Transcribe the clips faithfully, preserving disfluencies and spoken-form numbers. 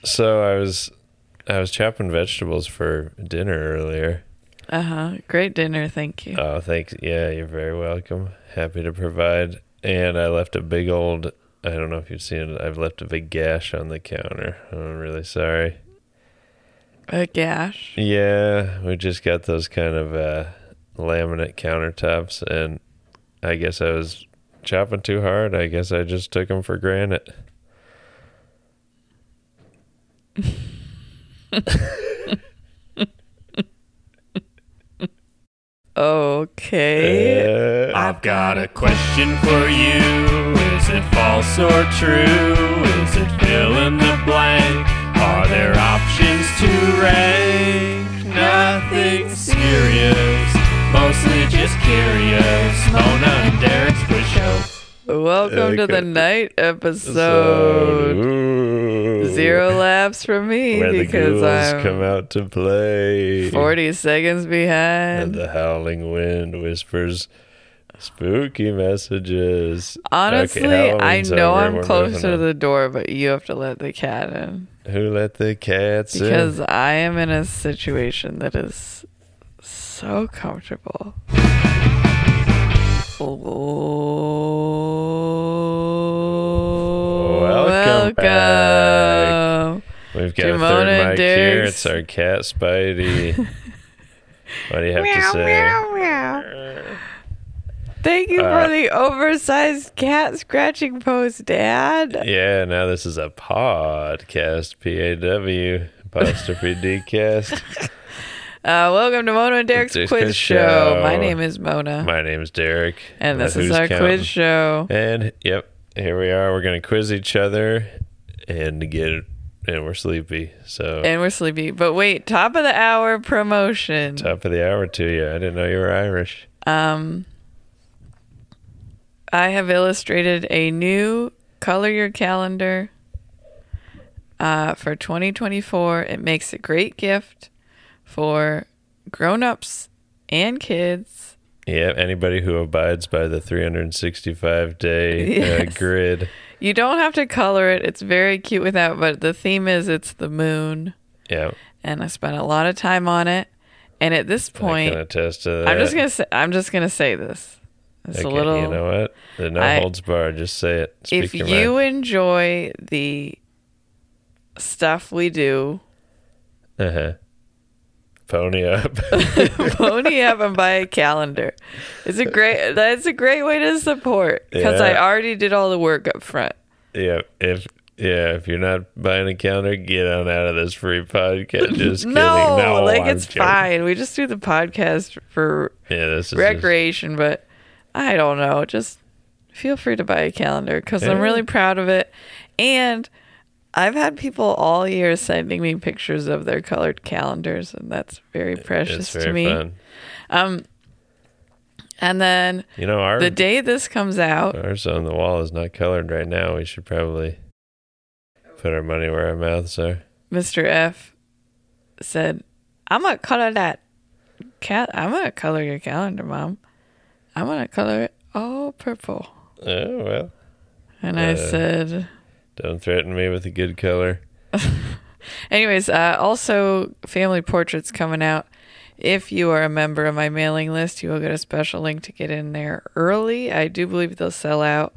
So I was I was chopping vegetables for dinner earlier. Uh-huh. Great dinner, thank you. Oh, thanks. Yeah, you're very welcome. Happy to provide. And I left a big old, I don't know if you've seen it, I've left a big gash on the counter. I'm really sorry. A gash? Yeah, we just got those kind of uh, laminate countertops, and I guess I was chopping too hard. I guess I just took them for granted. Okay. Uh, I've got a question for you. Is it false or true? Is it fill in the blank? Are there options to rank? Nothing serious, mostly just curious. Mona and Derek's quiz show. Welcome to the Okay. night so, episode. ooh, Zero laughs from me where the because ghouls I'm come out to play. forty seconds And behind. the howling wind whispers spooky messages. Honestly, Okay, I Halloween's know over, I'm we're closer moving to on. the door, but you have to let the cat in. Who let the cats Because in? I am in a situation that is so comfortable. Oh, Welcome back. We've got a Mona third and mic here. Derek's- It's our cat Spidey. What do you have to say? Thank you Uh, for the oversized cat scratching post, Dad. Yeah, now this is a podcast. P A W apostrophe D cast. Uh, welcome to Mona and Derek's Derek's quiz quiz show. show. My name is Mona, My name's Derek. and this Uh, is who's our counting? quiz show. And yep, here we are. We're gonna quiz each other and get and we're sleepy. So And we're sleepy. But wait, top of the hour promotion. top of the hour to you. I didn't know you were Irish. Um, I have illustrated a new color your calendar uh, for twenty twenty-four. It makes a great gift for grown-ups and kids. Yeah, anybody who abides by the three hundred sixty-five day uh, Yes. grid. You don't have to color it. It's very cute without, but the theme is it's the moon. Yeah, And I spent a lot of time on it. And at this I point, can attest to that. I'm just gonna say I'm just gonna say this. It's Okay, a little. you know what? The no I- holds barred. Just say it. Speak If your you mind. enjoy the stuff we do, Uh-huh. Pony up. pony up and buy a calendar. It's a great. That's a great way to support because I Yeah. already did all the work up front. Yeah, if yeah, if you're not buying a calendar, get on out of this free podcast. Just kidding. No, No, like I'm it's joking. fine. We just do the podcast for Yeah, this is recreation, but I don't know. Just feel free to buy a calendar because I'm Yeah. really proud of it. And I've had people all year sending me pictures of their colored calendars, and that's very Just, precious it's very to me. fun. Um, and then You know, our the day this comes out, ours on the wall is not colored right now. We should probably put our money where our mouths are. Mister F said, "I'm gonna color that cat. I'm gonna color your calendar, Mom. I'm gonna color it all purple." Oh well, And I Uh, said, don't threaten me with a good color. anyways, uh, also family portraits coming out. If you are a member of my mailing list, you will get a special link to get in there early. I do believe they'll sell out.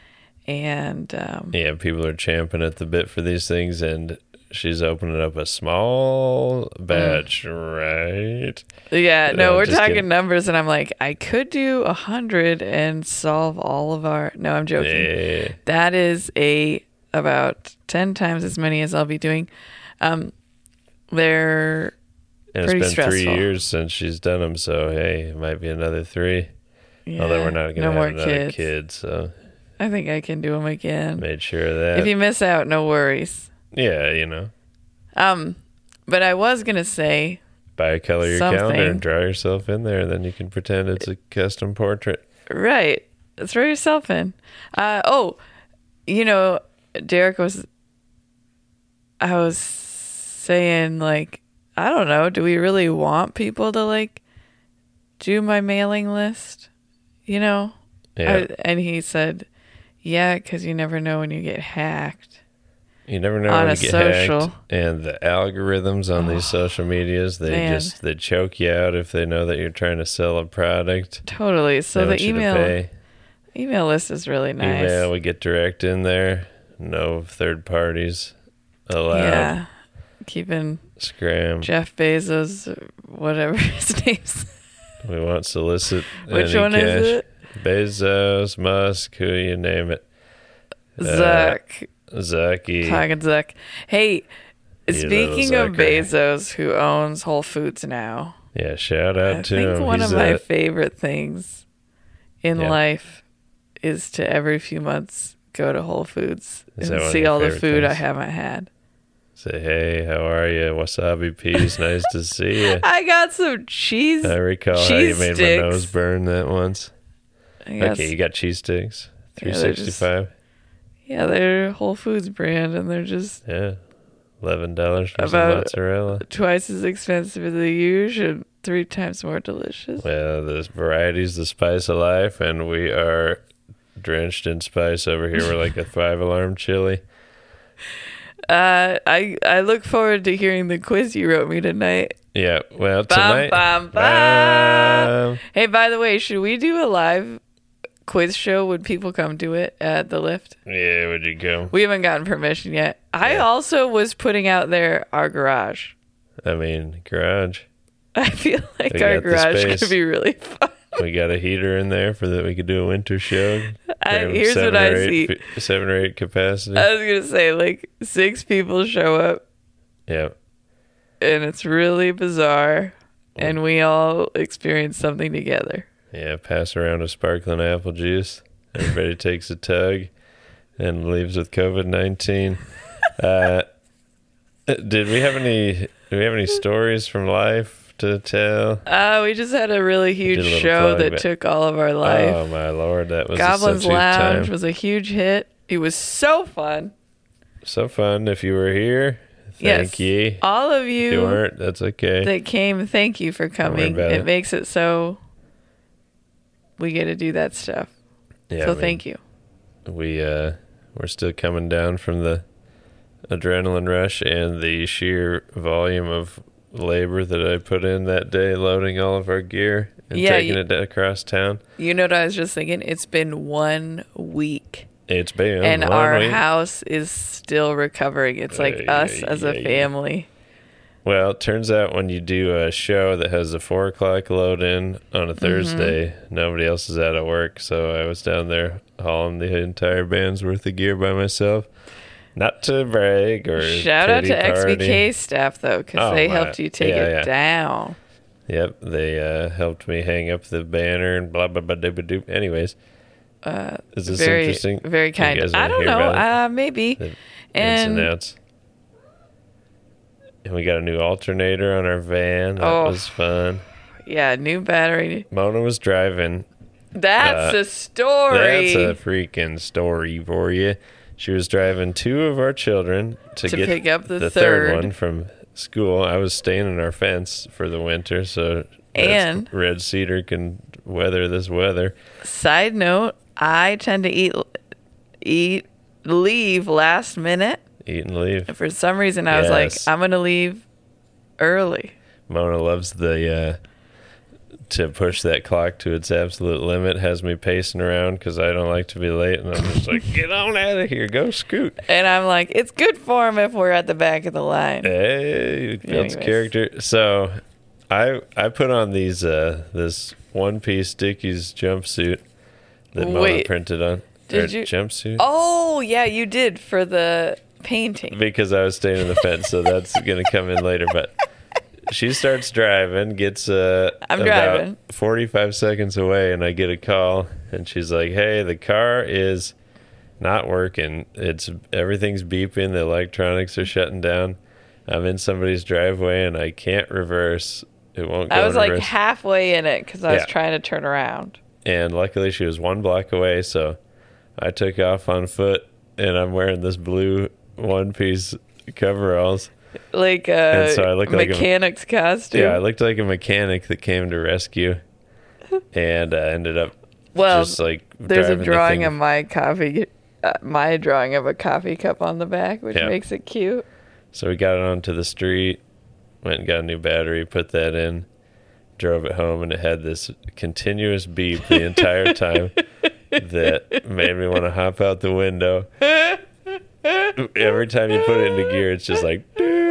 And um, Yeah, people are champing at the bit for these things, and she's opening up a small batch, right? yeah, no, No, we're just talking kidding. numbers, and I'm like, I could do a hundred and solve all of our. No, I'm joking. Yeah. That is a about ten times as many as I'll be doing. Um, they're And Pretty it's been three stressful. years since she's done them, so hey, it might be another three. yeah, Although we're not going to no have more another kids. kid, so I think I can do them again. made sure of that. If you miss out, no worries. yeah, you know, Um, but I was gonna say, buy a color your calendar Something. and draw yourself in there, and then you can pretend it's a custom portrait. right, throw yourself in. Uh, oh, you know, Derek was. I was saying like, I don't know. Do we really want people to like do my mailing list? You know. Yeah, I, and he said, yeah, because you never know when you get hacked. You never know On when a you get social. hacked. And the algorithms on these social medias, they man. just they choke you out if they know that you're trying to sell a product. Totally. So They the want you to email pay. email list is really nice. Email, we get direct in there. No third parties allowed. Yeah. Keeping Scram. Jeff Bezos, or whatever his name's. We won't solicit Which any one cash. is it? Bezos, Musk, who you name it. Zuck. Uh, Zucky. Talking Zuck. Hey, You speaking little of Zucker. Bezos, who owns Whole Foods now, Yeah, shout out I to think him. one He's of my a- favorite things in Yeah. life is to every few months go to Whole Foods Is that and one of see your all the favorite food I things? haven't had. Say, hey, how are you? Wasabi peas, nice to see you. I got some cheese. I recall how cheese you made sticks. my nose burn that once. I got Okay, you got cheese sticks. Yeah, they're three just- sixty-five. Yeah, they're Whole Foods brand, and they're just Yeah. eleven dollars for some About- mozzarella. twice as expensive as they usual and three times more delicious. Well, the variety's the spice of life, and we are drenched in spice over here. We're like a five-alarm chili. Uh, I I look forward to hearing the quiz you wrote me tonight. Yeah, well, Bum, tonight... bum, bum. Bum. Hey, by the way, should we do a live quiz show? Would people come to it at the lift? Yeah, where'd you go? We haven't gotten permission yet. I Yeah. also was putting out there our garage. I mean, garage. I feel like We our got the garage space. could be really fun. We got a heater in there for that we could do a winter show. I, Grab here's seven what I or eight see. fi- Seven or eight capacity. I was gonna say like six people show up, yeah. and it's really bizarre, and we all experience something together. Yeah, pass around a sparkling apple juice. Everybody takes a tug and leaves with COVID nineteen. Uh, did we have any? Do we have any stories from life to tell? Uh, we just had a really Did a huge little show plug, that but- took all of our life. Oh my lord, that was Goblin's such a Lounge time. was a huge hit. It was so fun. So fun. If you were here, Yes. thank ye. All of If you you weren't, that's okay. that came, thank you for worry coming. about It, it. makes it so we get to do that stuff. Yeah, so I mean, thank you. We uh, we're still coming down from the adrenaline rush and the sheer volume of labor that I put in that day, loading all of our gear and Yeah, taking you- it across town. You know what I was just thinking? It's been one week. It's been and one our week. house is still recovering. It's like Ay, us ay, as a ay, ay. family. Well, it turns out when you do a show that has a four o'clock load in on a Thursday, Mm-hmm. nobody else is out of work. So I was down there hauling the entire band's worth of gear by myself. Not to brag or Shout out pity to X B K party. staff though, because Oh, they my- helped you take yeah, it yeah. down. Yep, they uh, helped me hang up the banner and blah blah blah doop doop. Anyways, Uh, is this very, interesting? very You kind. guys I wanna don't hear know. about it? Uh, maybe. The ins And and outs. And we got a new alternator on our van. That Oh. was fun. yeah, new battery. Mona was driving. That's Uh, a story. That's a freaking story for you. She was driving two of our children to, To get pick up the third third. one from school. I was staying in our fence for the winter, so And- Red Cedar can weather this weather. Side note: I tend to eat, eat, leave last minute. Eat and leave. For some reason, I was like, Yes. I'm gonna leave early. Mona loves the uh, to push that clock to its absolute limit. Has me pacing around because I don't like to be late, and I'm just like, get on out of here, go scoot. And I'm like, it's good for him if we're at the back of the line. Hey, builds Anyways. character. So, I I put on these uh this one piece Dickies jumpsuit that Mona Wait, printed on. did Or you- jumpsuit? Oh, yeah, you did for the painting. Because I was staying in the fence, so that's gonna come in later. But she starts driving, gets uh I'm about driving. forty-five seconds away, and I get a call, and she's like, "Hey, the car is not working. It's everything's beeping. The electronics are shutting down. I'm in somebody's driveway, and I can't reverse. It won't go I was in like reverse." halfway in it because I was Yeah. trying to turn around. And luckily, she was one block away, so I took off on foot, and I'm wearing this blue one-piece coveralls. Like And a so I look like a- mechanic's costume. Yeah, I looked like a mechanic that came to rescue, and uh, ended up well, just like there's a driving the drawing thing. of my coffee uh, my drawing of a coffee cup on the back, which Yeah. makes it cute. So we got it onto the street, went and got a new battery, put that in, drove it home, and it had this continuous beep the entire time that made me want to hop out the window. Every time you put it into gear, it's just like,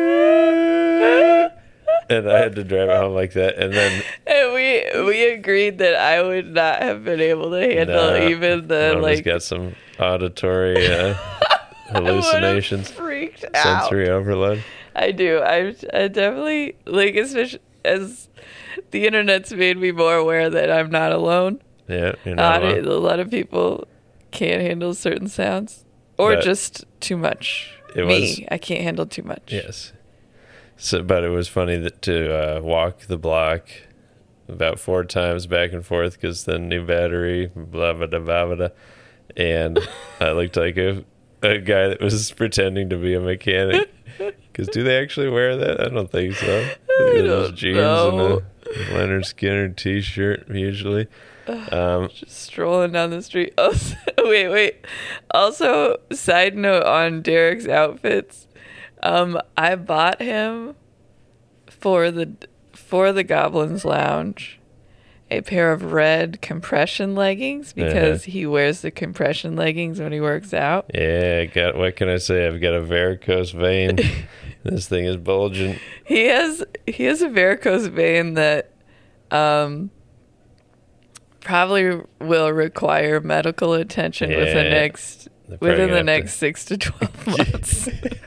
and I had to drive it home like that. And then And we we agreed that I would not have been able to handle nah, even the Mama's like got some auditory uh, hallucinations, freaked out. sensory overload. I do. I, I definitely like, especially as the internet's made me more aware that I'm not alone. Yeah, you're A not lot, alone. of, a lot of people can't handle certain sounds, or But just too much. it Me, was- I can't handle too much. Yes. So, but it was funny that to uh, walk the block about four times back and forth because the new battery, blah blah blah blah, blah. And I looked like a a guy that was pretending to be a mechanic. Because do they actually wear that? I don't think so. I think those don't jeans know. and a Leonard Skinner T-shirt usually. Um, Just strolling down the street. Oh, wait, wait. Also, side note on Derek's outfits. Um, I bought him for the for the Goblins Lounge a pair of red compression leggings because Uh-huh. he wears the compression leggings when he works out. yeah, I got. What can I say? I've got a varicose vein. This thing is bulging. He has he has a varicose vein that um probably will require medical attention within the Yeah. next They're probably within gonna the have next to- six to twelve months.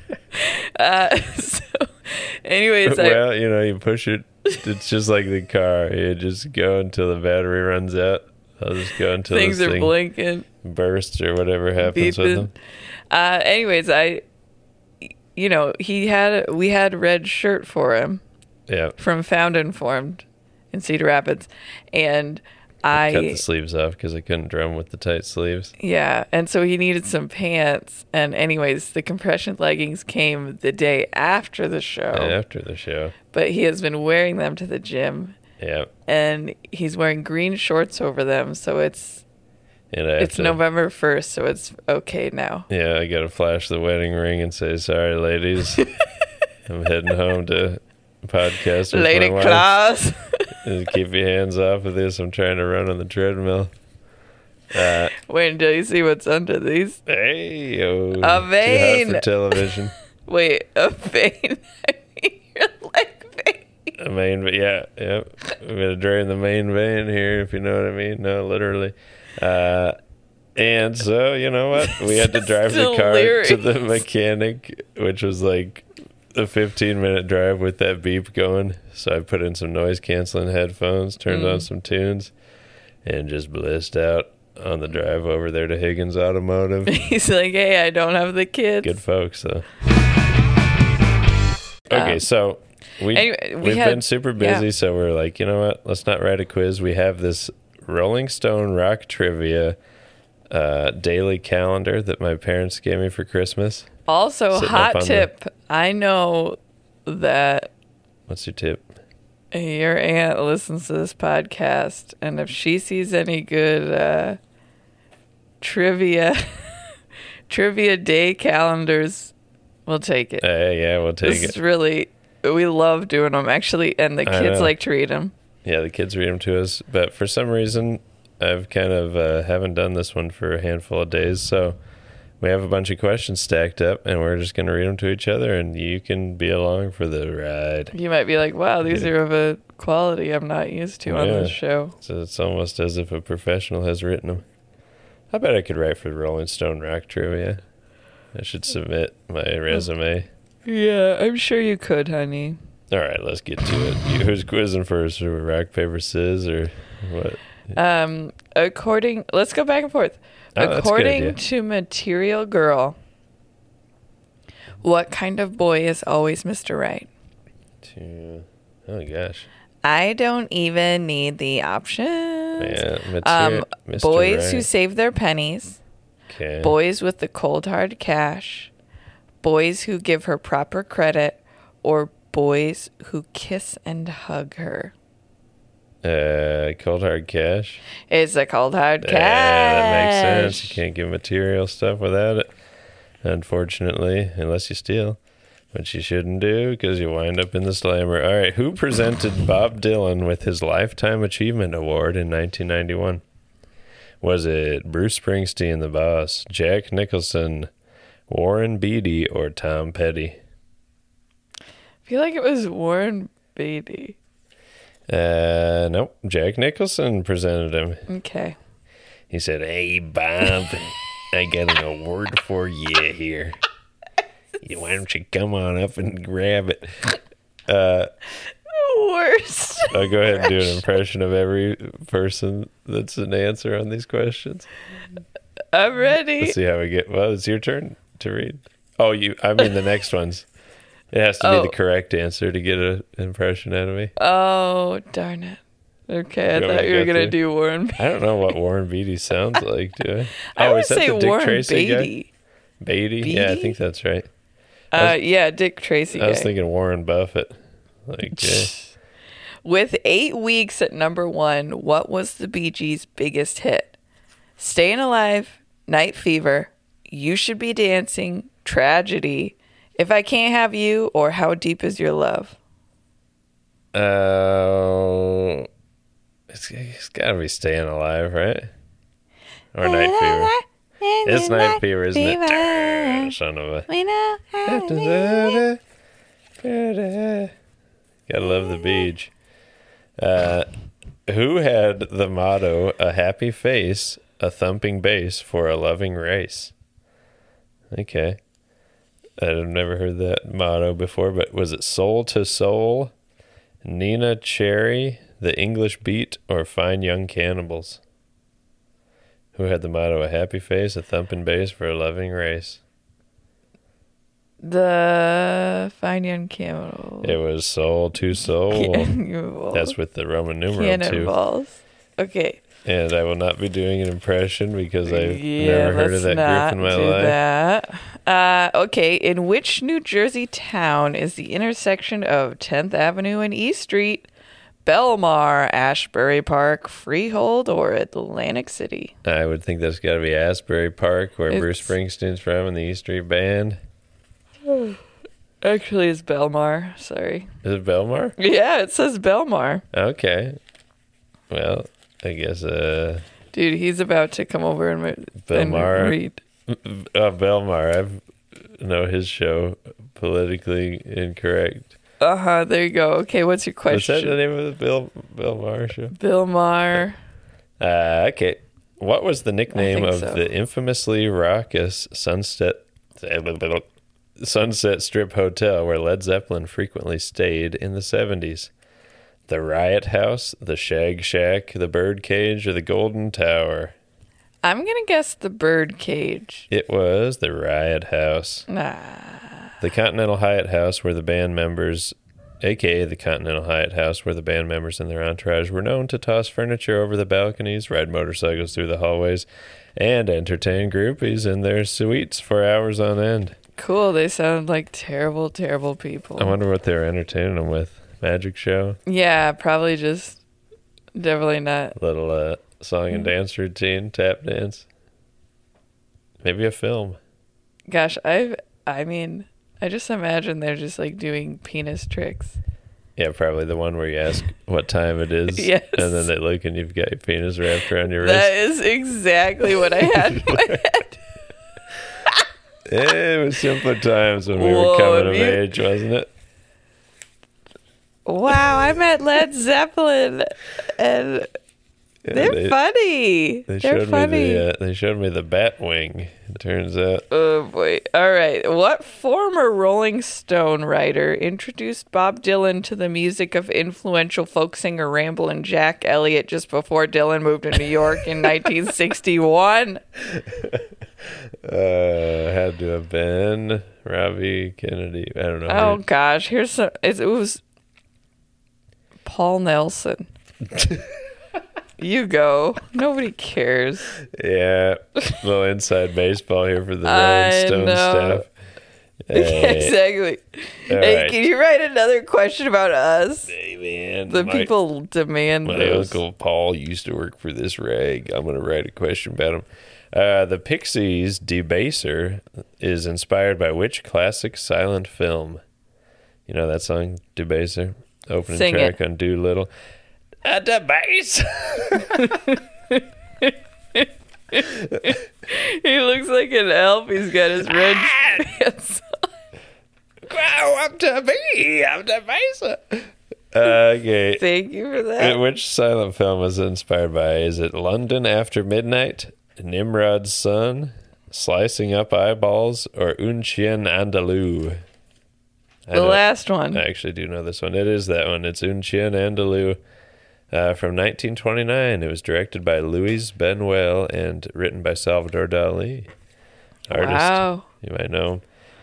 uh, so, anyways, Well, you know, you push it. It's just like the car. You just go until the battery runs out. I'll just go I until things this are thing blinking, bursts or whatever happens with beeping. them. Uh, anyways, I, you know, he had we had a red shirt for him Yeah, from Found Informed in Cedar Rapids, and I I cut the sleeves off because I couldn't drum with the tight sleeves. Yeah, and so he needed some pants. And anyways, the compression leggings came the day after the show, After the show, but he has been wearing them to the gym, yeah, and he's wearing green shorts over them. So it's and I have it's to, November first, so it's okay now. Yeah, I got to flash the wedding ring and say, "Sorry, ladies, I'm heading home to podcast with Lady my wife. Claus. Just keep your hands off of this. I'm trying to run on the treadmill." Uh, Wait until you see what's under these. hey, oh, A too hot vein. for television. Wait, a vein. I mean, your leg vein. A main, but yeah, yeah. I'm gonna drain the main vein here, if you know what I mean. No, literally. Uh, and so, you know what? We had to drive the car to the Delirious. mechanic, which was like a fifteen minute drive with that beep going. So I put in some noise canceling headphones, turned Mm. on some tunes, and just blissed out on the drive over there to Higgins Automotive. He's like, hey, I don't have the kids. Good folks, though. Okay, Um, so we anyway, we we've had- been super busy, yeah. so we're like, you know what? Let's not write a quiz. We have this Rolling Stone rock trivia uh, daily calendar that my parents gave me for Christmas. Also, Sitting up hot on the- tip. I know that What's your tip? your aunt listens to this podcast, and if she sees any good uh, trivia trivia day calendars, we'll take it. Hey, yeah, we'll take this it. is really, we love doing them, actually, and the I kids know. like to read them. Yeah, the kids read them to us, but for some reason, I've kind of uh, haven't done this one for a handful of days, so we have a bunch of questions stacked up, and we're just going to read them to each other, and you can be along for the ride. You might be like, wow, these Yeah. are of a quality I'm not used to on Yeah. this show. So it's almost as if a professional has written them. I bet I could write for Rolling Stone Rock Trivia. I should submit my resume. Yeah, I'm sure you could, honey. All right, let's get to it. You, who's quizzing first? Or rock, paper, scissors, or what? Um, according, let's go back and forth. Oh, that's a good According idea. to Material Girl, what kind of boy is always Mister Right? To, oh gosh, I don't even need the options. yeah, Um, material, Mister boys who Right. save their pennies, Okay. boys with the cold hard cash, boys who give her proper credit, or boys who kiss and hug her. Uh, Cold Hard Cash. It's a cold hard cash. Yeah, that makes sense. You can't get material stuff without it, unfortunately, unless you steal, which you shouldn't do because you wind up in the slammer. All right, who presented Bob Dylan with his Lifetime Achievement Award in nineteen ninety-one? Was it Bruce Springsteen, the boss, Jack Nicholson, Warren Beatty, or Tom Petty? I feel like it was Warren Beatty. Uh, nope. Jack Nicholson presented him. Okay. He said, "Hey, Bob, I got an award for you here. Why don't you come on up and grab it?" Uh, Worst. I'll go ahead and do an impression of every person that's an answer on these questions. I'm ready. Let's see how we get. Well, it's your turn to read. Oh, you. I mean, the next ones. It has to Oh. be the correct answer to get an impression out of me. Oh, darn it. Okay, I You want me thought to you were go going to through? do Warren Beatty. I don't know what Warren Beatty sounds like, do I? I Oh, would is that say the Dick Warren Tracy guy? Beatty. Beatty? Yeah, I Beatty? think that's right. Uh, yeah, Dick Tracy I was guy. thinking Warren Buffett. Like, yeah. With eight weeks at number one, what was the Bee Gees' biggest hit? Staying Alive, Night Fever, You Should Be Dancing, Tragedy, If I Can't Have You, or How Deep Is Your Love? Uh, it's, it's got to be Staying Alive, right? Or Night Fever. It's Night Fever, isn't it? Arr, son of a... We know how Gotta love the beach. Uh, who had the motto, "A happy face, a thumping bass for a loving race"? Okay. I've never heard that motto before, but was it Soul to Soul, Nina Cherry, The English Beat, or Fine Young Cannibals? Who had the motto, "A happy face, a thumping bass for a loving race"? The Fine Young Camel. It was Soul to Soul. Cannonballs. That's with the Roman numeral two. Cannonballs. Okay. And I will not be doing an impression because I've yeah, never heard let's of that not group in my do life. That. Uh, okay, in which New Jersey town is the intersection of tenth Avenue and East Street? Belmar, Ashbury Park, Freehold, or Atlantic City? I would think that's got to be Asbury Park, where It's- Bruce Springsteen's from, and the E Street Band. Actually, it's Belmar. Sorry. Is it Belmar? Yeah, it says Belmar. Okay. Well, I guess uh, Dude, he's about to come over and, and Belmar. read. uh, Belmar. I know his show, Politically Incorrect. Uh huh. There you go. Okay, what's your Is question? that the name of the Bill Belmar show? Belmar. Uh, okay. What was the nickname think of so. the infamously raucous Sunset Sunset Strip Hotel where Led Zeppelin frequently stayed in the seventies? The Riot House, the Shag Shack, the Bird Cage, or the Golden Tower? I'm gonna guess the bird cage. It was the Riot House. Nah. The Continental Hyatt House, where the band members, aka the Continental Hyatt House, where the band members and their entourage were known to toss furniture over the balconies, ride motorcycles through the hallways, and entertain groupies in their suites for hours on end. Cool. They sound like terrible, terrible people. I wonder what they were entertaining them with. Magic show? Yeah, probably just definitely not. Little uh, song and dance routine, tap dance. Maybe a film. Gosh, I've. I mean, I just imagine they're just like doing penis tricks. Yeah, probably the one where you ask what time it is. Yes. And then they look and you've got your penis wrapped around your That wrist. is exactly what I had in my head. It was simpler times when we were Whoa, coming of you- age, wasn't it? Wow, I met Led Zeppelin, and Yeah, they're they, funny. They They showed are funny. me the uh, they showed me the bat wing. It turns out Oh boy. All right. What former Rolling Stone writer introduced Bob Dylan to the music of influential folk singer Ramblin' Jack Elliott just before Dylan moved to New York in nineteen sixty-one? uh, had to have been Robbie Kennedy. I don't know. Oh gosh, here's some. It, it was Paul Nelson. You go. Nobody cares. Yeah, little inside baseball here for the I Rolling Stone know. staff. Hey, Exactly. all Hey, right. can you write another question about us? Hey, man, The my- people demand My those. uncle Paul used to work for this rag. I'm going to write a question about him. Uh, the Pixies' Debaser is inspired by which classic silent film? You know that song, Debaser? Opening Sing track it. on Doolittle. A debase! He looks like an elf. He's got his red pants on. Grow up to be a debaser! Uh, okay. Thank you for that. Which silent film was it inspired by? Is it London After Midnight, Nimrod's Son, Slicing Up Eyeballs, or Un Chien Andalou? I The don't- last one. I actually do know this one. It is that one. It's Un Chien Andalou uh, from nineteen twenty-nine. It was directed by Louis Benuel and written by Salvador Dali. Artist. Wow. You might know him.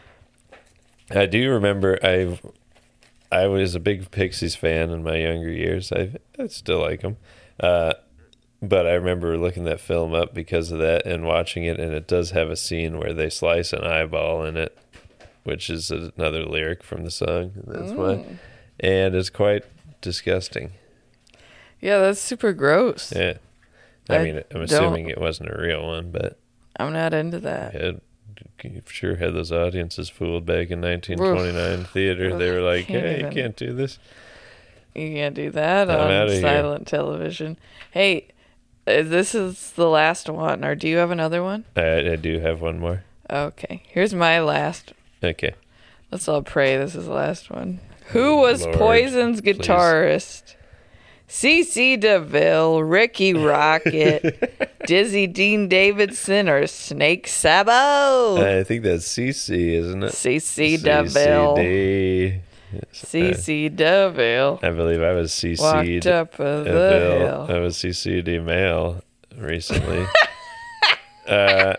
I do remember I I was a big Pixies fan in my younger years. I, I still like them. Uh, but I remember looking that film up because of that and watching it, and it does have a scene where they slice an eyeball in it, which is another lyric from the song. That's why. And it's quite disgusting. Yeah, that's super gross. Yeah. I, I mean, I'm don't- assuming it wasn't a real one, but I'm not into that. it sure had those audiences fooled back in nineteen twenty-nine theater. They were like, Can't hey, even- you can't do this. You can't do that I'm on outta here. silent television. Hey, uh, this is the last one, or do you have another one? I, I do have one more. Okay, here's my last. Okay. Let's all pray this is the last one. Who was Lord, Poison's please. guitarist? C C DeVille, Ricky Rocket, Dizzy Dean Davidson, or Snake Sabo? I think that's C C, isn't it? C C DeVille. C C D. C C DeVille. I believe I was C C'd. Walked up a a the bill. hill. I was C C'd email recently. uh,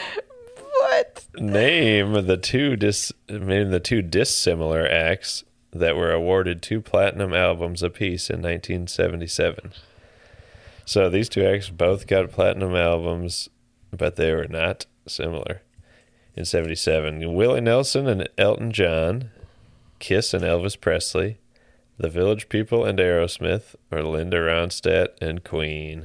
What? name the two dis name the two dissimilar acts that were awarded two platinum albums apiece in nineteen seventy-seven. So these two acts both got platinum albums, but they were not similar. In seventy-seven, Willie Nelson and Elton John, Kiss and Elvis Presley, The Village People and Aerosmith, or Linda Ronstadt and Queen.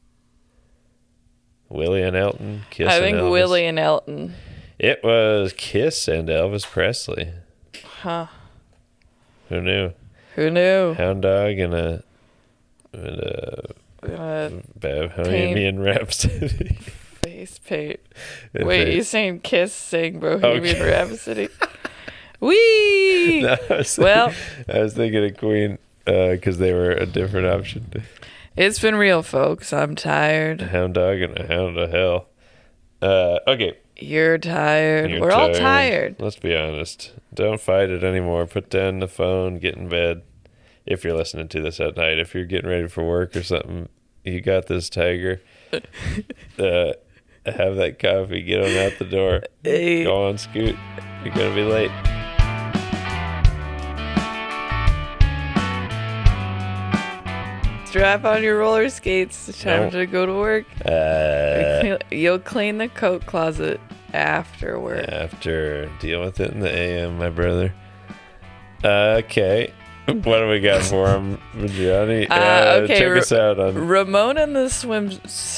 Willie and Elton, Kiss I and think Elvis. Willie and Elton. It was Kiss and Elvis Presley. Huh. Who knew? Who knew? Hound Dog and a, and a Uh, Bohemian Rhapsody. face paint. And Wait, they- you saying Kiss, saying Bohemian Okay. Rhapsody? Wee! No, I was Well- I was thinking of Queen because they were a different option. It's been real, folks. I'm tired. Hound Dog and a Hound of Hell. Uh, okay. You're tired. You're We're all tired. Let's be honest. Don't fight it anymore. Put down the phone. Get in bed. If you're listening to this at night, if you're getting ready for work or something, you got this, Tiger. uh, have that coffee. Get on out the door. Hey. Go on, Scoot. You're gonna be late. Strap on your roller skates. It's time No. to go to work. Uh, You'll clean the coat closet after work. after deal with it in the A M, my brother. Uh, okay. What do we got for him, Johnny? Uh, okay, check Ro- us out on Ramona and the swim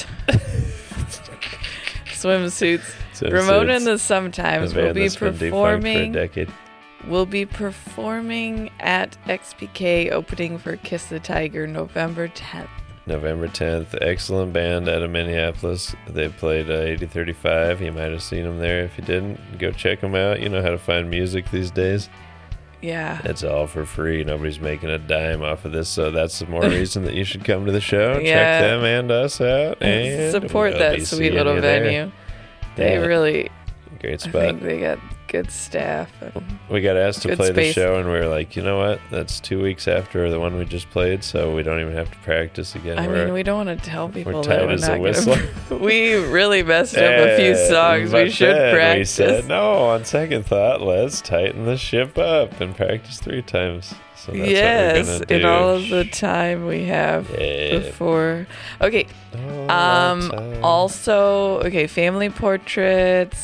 swimsuits. Swimsuits. Ramona and the Sometimes the will band be that's been defunct for a performing. decade. Will be performing at X P K opening for Kiss the Tiger November tenth. November tenth. Excellent band out of Minneapolis. They played uh, eighty thirty-five. You might have seen them there. If you didn't, go check them out. You know how to find music these days. Yeah. It's all for free. Nobody's making a dime off of this, so that's the more reason that you should come to the show. Yeah. Check them and us out. And Support we'll that be sweet seeing little you there. venue. They Yeah. really, Great I spot. think they got good staff. And We got asked to Good play the space. show, and we were like, you know what? That's two weeks after the one we just played, so we don't even have to practice again. I We're- mean, we don't want to tell people tight that we're as a not whistle. gonna. We really messed up a few Eh, songs. but We should then practice. We said, no, on second thought, let's tighten the ship up and practice three times. So that's Yes, what we're gonna in do. all of the time we have Yeah. before. Okay. All Um. the time. Also, okay. Family portraits.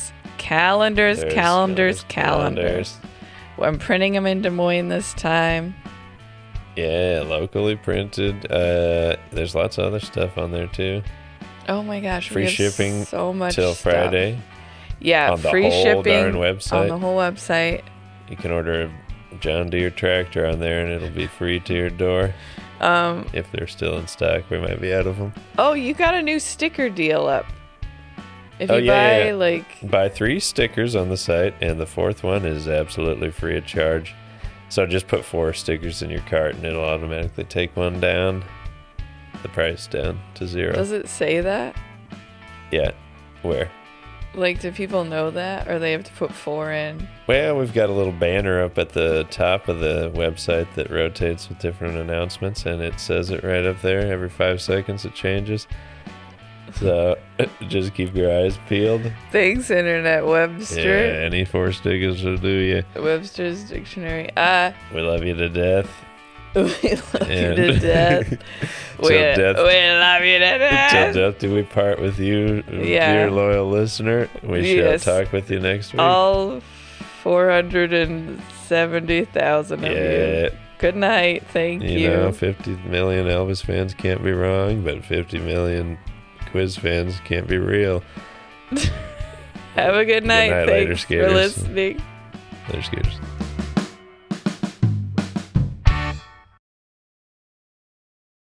calendars, There's calendars, calendars. calendars. I'm printing them in Des Moines this time. Yeah, locally printed. Uh, there's lots of other stuff on there too. Oh my gosh, Free we have shipping so much till stuff. Friday. Yeah, on the free whole shipping darn website. on the whole website. You can order a John Deere tractor on there, and it'll be free to your door. Um, If they're still in stock, we might be out of them. oh, you got a new sticker deal up. If Oh, you yeah, buy yeah, yeah. like Buy three stickers on the site, and the fourth one is absolutely free of charge. So just put four stickers in your cart, and it'll automatically take one down, the price down to zero. does it say that? Yeah. Where? Like, do people know that, or they have to put four in? Well, we've got a little banner up at the top of the website that rotates with different announcements, and it says it right up there. Every five seconds it changes. So just keep your eyes peeled. Thanks, Internet Yeah, Webster. any four stickers will do you. Webster's dictionary. Uh, We love you to death. we love you And- to death. we, Till death- we love you to Till death. death do we part with you, Yeah. dear loyal listener. We Yes. shall talk with you next week. All four hundred seventy thousand of yeah, you. Good night. Thank you you. know, fifty million Elvis fans can't be wrong, but fifty million Quiz fans can't be real. Have a good night. night, later, Thanks for skaters. listening. They're skaters.